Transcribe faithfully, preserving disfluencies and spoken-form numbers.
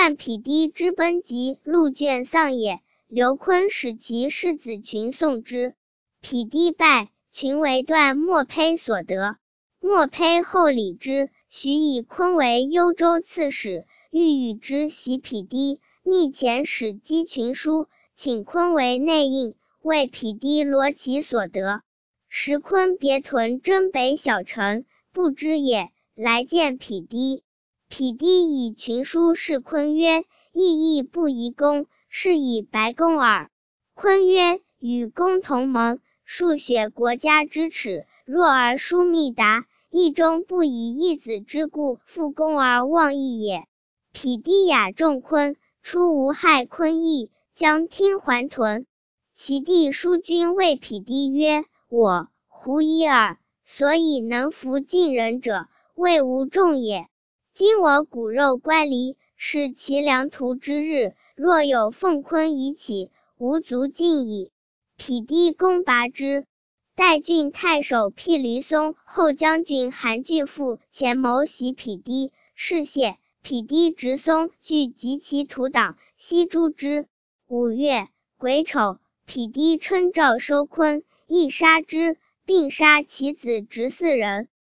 旦匹敌之奔疾，陆卷丧也。刘琨使其士子群送之，匹敌败，群为段莫胚所得。莫胚后礼之，许以琨为幽州刺史，欲与之袭匹敌，密遣使击群书，请琨为内应，为匹敌罗其所得。时琨别屯征北小城，不知也，来见匹敌。匹敌以群书示琨曰：意义不宜公，是以白公耳。琨曰：与公同盟，数雪国家之耻，若而书密达，义中不以一子之故负公而忘义也。匹敌雅重琨，初无害琨意，将听还屯。其弟叔君谓匹敌曰：我狐疑耳，所以能服晋人者，谓无众也。今我骨肉乖离，是其良图之日，若有奉琨以起，无足尽矣。匹敌攻拔之。代郡太守辟驴松、后将军韩巨父前谋袭匹敌，是谢。匹敌执松具及其土党，悉诛之。五月癸丑，匹敌称诏收琨，亦杀之，并杀其子侄四人。